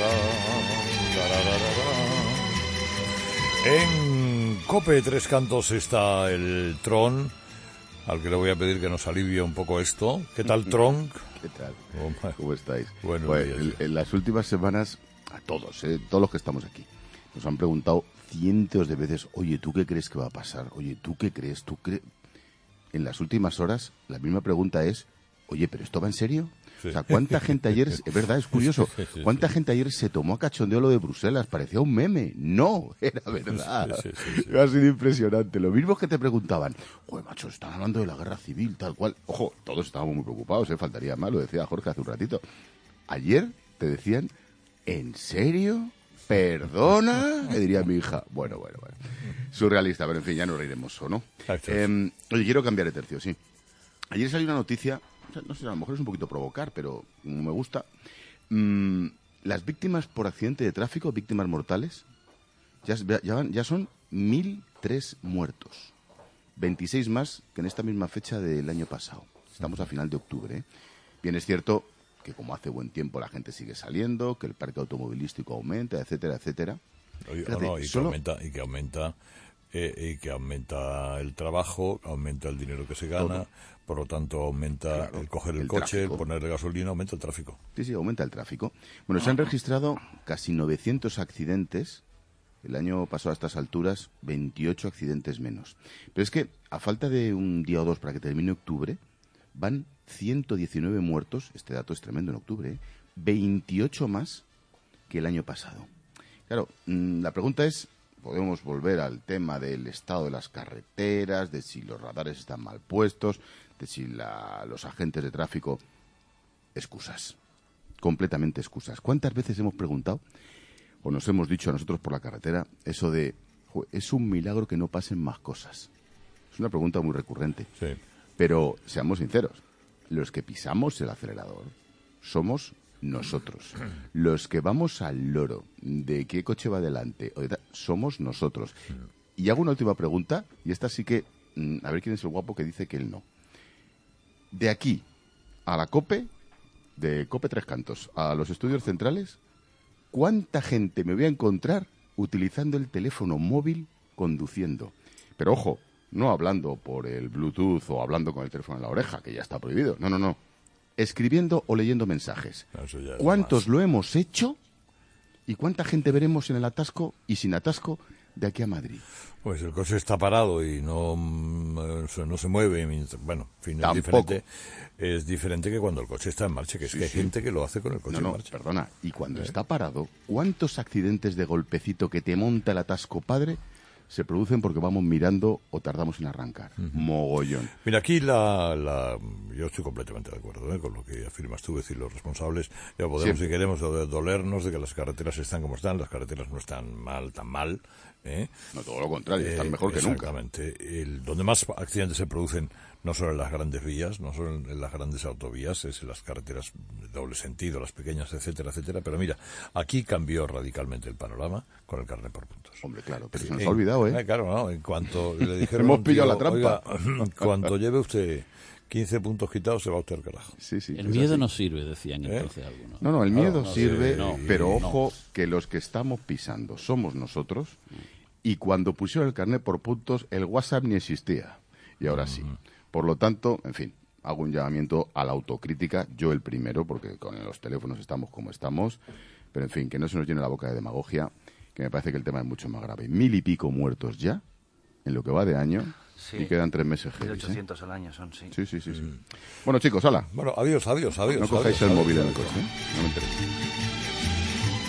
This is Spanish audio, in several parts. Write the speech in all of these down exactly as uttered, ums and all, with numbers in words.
En COPE Tres Cantos está el Tron, al que le voy a pedir que nos alivie un poco esto. ¿Qué tal, Tron? ¿Qué tal? ¿Cómo estáis? Bueno, pues, en, en las últimas semanas, a todos, eh, todos los que estamos aquí, nos han preguntado cientos de veces, oye, ¿tú qué crees que va a pasar? Oye, ¿tú qué crees? ¿Tú crees? En las últimas horas, la misma pregunta es, oye, ¿pero esto va en serio? Sí. O sea, ¿cuánta gente ayer, es verdad, es curioso, sí, sí, ¿cuánta sí. gente ayer se tomó a cachondeo lo de Bruselas? Parecía un meme. No, era verdad. Sí, sí, sí, sí. Ha sido impresionante. Lo mismo que te preguntaban, joder, macho, están hablando de la guerra civil, tal cual. Ojo, todos estábamos muy preocupados, ¿eh? Faltaría más, lo decía Jorge hace un ratito. Ayer te decían, ¿en serio? ¿Perdona? Que diría mi hija. Bueno, bueno, bueno. Surrealista, pero en fin, ya nos reiremos, ¿o no? Eh, oye, quiero cambiar de tercio, sí. Ayer salió una noticia, no sé, a lo mejor es un poquito provocar, pero como me gusta. Mmm, las víctimas por accidente de tráfico, víctimas mortales, ya, ya, ya son mil tres muertos. veintiséis más que en esta misma fecha del año pasado. Estamos a final de octubre, ¿eh? Bien, es cierto que como hace buen tiempo la gente sigue saliendo, que el parque automovilístico aumenta, etcétera, etcétera. Oye, Fíjate, no, y, solo... que aumenta, y que aumenta eh, y que aumenta el trabajo, aumenta el dinero que se gana, todo. Por lo tanto aumenta claro, el coger el, el coche, tráfico. Ponerle gasolina, aumenta el tráfico. Sí, sí, aumenta el tráfico. Bueno, se han registrado casi novecientos accidentes. El año pasado a estas alturas, veintiocho accidentes menos. Pero es que, a falta de un día o dos para que termine octubre, van ciento diecinueve muertos, este dato es tremendo en octubre, ¿eh? veintiocho más que el año pasado. Claro, mmm, la pregunta es, podemos volver al tema del estado de las carreteras, de si los radares están mal puestos, de si la, los agentes de tráfico... Excusas, completamente excusas. ¿Cuántas veces hemos preguntado, o nos hemos dicho a nosotros por la carretera, eso de, es un milagro que no pasen más cosas? Es una pregunta muy recurrente. Sí. Pero seamos sinceros, los que pisamos el acelerador somos nosotros. Los que vamos al loro de qué coche va adelante somos nosotros. Y hago una última pregunta, y esta sí que, a ver quién es el guapo que dice que él no. De aquí a la COPE, de COPE Tres Cantos, a los estudios centrales, ¿cuánta gente me voy a encontrar utilizando el teléfono móvil conduciendo? Pero ojo, no hablando por el Bluetooth o hablando con el teléfono en la oreja, que ya está prohibido. No, no, no. Escribiendo o leyendo mensajes. ¿Cuántos lo hemos hecho? ¿Y cuánta gente veremos en el atasco y sin atasco de aquí a Madrid? Pues el coche está parado y no, no se mueve. Bueno, en fin, es diferente, es diferente que cuando el coche está en marcha, que es sí, que hay sí. gente que lo hace con el coche no, no, en marcha. Perdona, y cuando ¿Eh? está parado, ¿cuántos accidentes de golpecito que te monta el atasco, padre, se producen porque vamos mirando o tardamos en arrancar? Uh-huh. Mogollón. Mira, aquí la, la yo estoy completamente de acuerdo ¿eh? con lo que afirmas tú, es decir, los responsables, ya podemos, sí. si queremos, dolernos de que las carreteras están como están, las carreteras no están mal, tan mal. ¿eh? No, todo lo contrario, están eh, mejor que nunca. Exactamente. El, donde más accidentes se producen no solo en las grandes vías, no solo en las grandes autovías, es en las carreteras de doble sentido, las pequeñas, etcétera, etcétera. Pero mira, aquí cambió radicalmente el panorama con el carnet por puntos. Hombre, claro, pero se nos ha olvidado, ¿eh? eh claro, no, en cuanto le dijeron... Hemos pillado la trampa. Oiga, cuando lleve usted quince puntos quitados, se va usted al carajo. Sí, sí, el miedo así. No sirve, decían entonces ¿Eh? algunos. No, no, el miedo no, no, sirve, sí, no, pero no. ojo, que los que estamos pisando somos nosotros, y cuando pusieron el carnet por puntos, el WhatsApp ni existía. Y ahora sí. Por lo tanto, en fin, hago un llamamiento a la autocrítica, yo el primero, porque con los teléfonos estamos como estamos, pero en fin, que no se nos llene la boca de demagogia, que me parece que el tema es mucho más grave. Mil y pico muertos ya, en lo que va de año, sí. y quedan tres meses. mil ochocientos ¿eh? al año son, sí. Sí, sí, sí. sí. Mm. Bueno, chicos, hala. Bueno, adiós, adiós, adiós. No cojáis adiós, el adiós, móvil adiós, en el coche, ¿eh? No me interesa.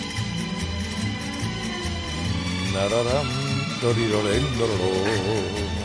Nararam, dorirorem, dororo.